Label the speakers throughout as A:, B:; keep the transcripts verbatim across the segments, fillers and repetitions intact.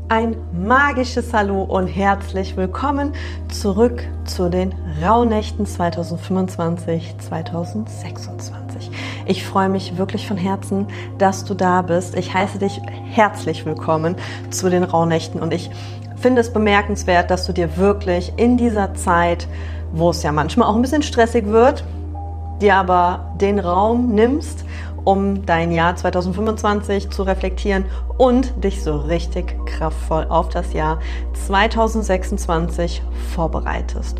A: Ein magisches Hallo und herzlich willkommen zurück zu den Rauhnächten zwanzig fünfundzwanzig zwanzig sechsundzwanzig. Ich freue mich wirklich von Herzen, dass du da bist. Ich heiße dich herzlich willkommen zu den Rauhnächten und ich finde es bemerkenswert, dass du dir wirklich in dieser Zeit, wo es ja manchmal auch ein bisschen stressig wird, dir aber den Raum nimmst, um dein Jahr zwanzig fünfundzwanzig zu reflektieren und dich so richtig kraftvoll auf das Jahr zwanzig sechsundzwanzig vorbereitest.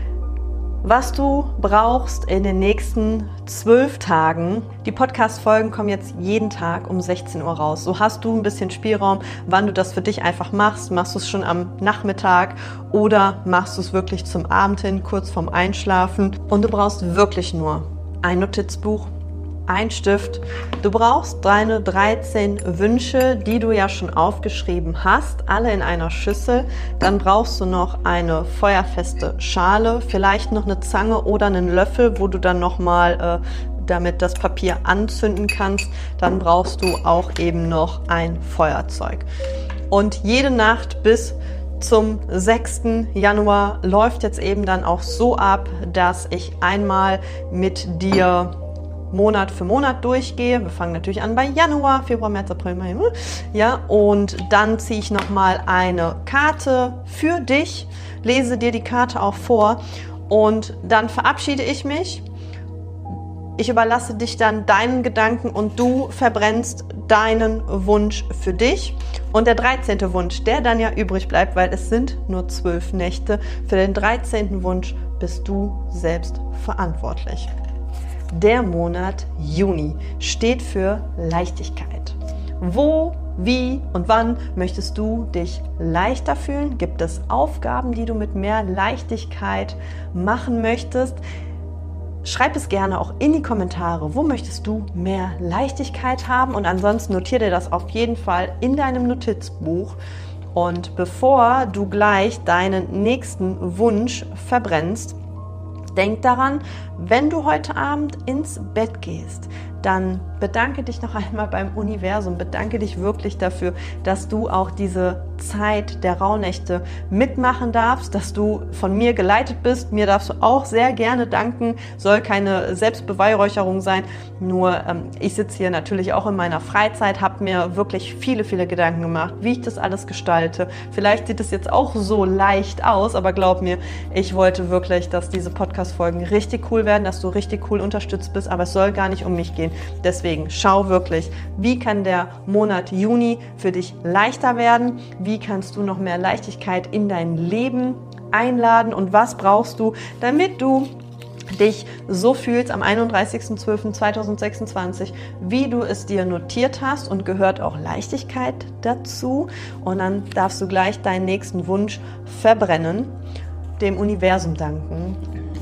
A: Was du brauchst in den nächsten zwölf Tagen, die Podcast-Folgen kommen jetzt jeden Tag um sechzehn Uhr raus. So hast du ein bisschen Spielraum, wann du das für dich einfach machst. Machst du es schon am Nachmittag oder machst du es wirklich zum Abend hin, kurz vorm Einschlafen. Und du brauchst wirklich nur ein Notizbuch, ein Stift. Du brauchst deine dreizehn Wünsche, die du ja schon aufgeschrieben hast, alle in einer Schüssel. Dann brauchst du noch eine feuerfeste Schale, vielleicht noch eine Zange oder einen Löffel, wo du dann nochmal äh, damit das Papier anzünden kannst. Dann brauchst du auch eben noch ein Feuerzeug. Und jede Nacht bis zum sechsten Januar läuft jetzt eben dann auch so ab, dass ich einmal mit dir Monat für Monat durchgehe. Wir fangen natürlich an bei Januar, Februar, März, April, Mai, ja, und dann ziehe ich nochmal eine Karte für dich, lese dir die Karte auch vor und dann verabschiede ich mich. Ich überlasse dich dann deinen Gedanken und du verbrennst deinen Wunsch für dich. Und der dreizehnte Wunsch, der dann ja übrig bleibt, weil es sind nur zwölf Nächte, für den dreizehnten Wunsch bist du selbst verantwortlich. Der Monat Juni steht für Leichtigkeit. Wo, wie und wann möchtest du dich leichter fühlen? Gibt es Aufgaben, die du mit mehr Leichtigkeit machen möchtest? Schreib es gerne auch in die Kommentare. Wo möchtest du mehr Leichtigkeit haben? Und ansonsten notiere dir das auf jeden Fall in deinem Notizbuch. Und bevor du gleich deinen nächsten Wunsch verbrennst, denk daran, wenn du heute Abend ins Bett gehst, dann bedanke dich noch einmal beim Universum, bedanke dich wirklich dafür, dass du auch diese Zeit der Rauhnächte mitmachen darfst, dass du von mir geleitet bist. Mir darfst du auch sehr gerne danken, soll keine Selbstbeweihräucherung sein, nur ähm, ich sitze hier natürlich auch in meiner Freizeit, habe mir wirklich viele, viele Gedanken gemacht, wie ich das alles gestalte. Vielleicht sieht es jetzt auch so leicht aus, aber glaub mir, ich wollte wirklich, dass diese Podcast-Folgen richtig cool werden, dass du richtig cool unterstützt bist, aber es soll gar nicht um mich gehen. Deswegen schau wirklich, wie kann der Monat Juni für dich leichter werden? Wie kannst du noch mehr Leichtigkeit in dein Leben einladen? Und was brauchst du, damit du dich so fühlst am einunddreißigsten zwölften zweitausendsechsundzwanzig, wie du es dir notiert hast, und gehört auch Leichtigkeit dazu. Und dann darfst du gleich deinen nächsten Wunsch verbrennen, dem Universum danken.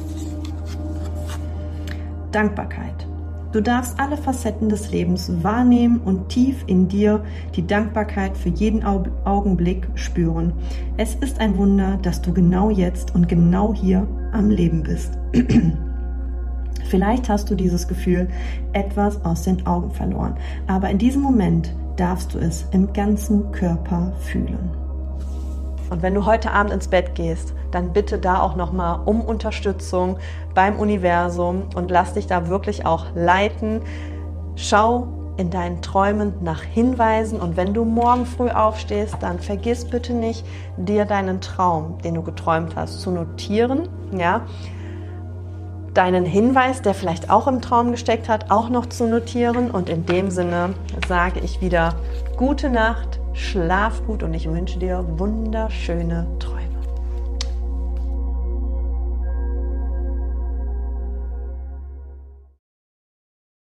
A: Dankbarkeit. Du darfst alle Facetten des Lebens wahrnehmen und tief in dir die Dankbarkeit für jeden Augenblick spüren. Es ist ein Wunder, dass du genau jetzt und genau hier am Leben bist. Vielleicht hast du dieses Gefühl etwas aus den Augen verloren, aber in diesem Moment darfst du es im ganzen Körper fühlen. Und wenn du heute Abend ins Bett gehst, dann bitte da auch nochmal um Unterstützung beim Universum und lass dich da wirklich auch leiten. Schau in deinen Träumen nach Hinweisen, und wenn du morgen früh aufstehst, dann vergiss bitte nicht, dir deinen Traum, den du geträumt hast, zu notieren, ja, deinen Hinweis, der vielleicht auch im Traum gesteckt hat, auch noch zu notieren. Und in dem Sinne sage ich wieder gute Nacht, schlaf gut und ich wünsche dir wunderschöne Träume.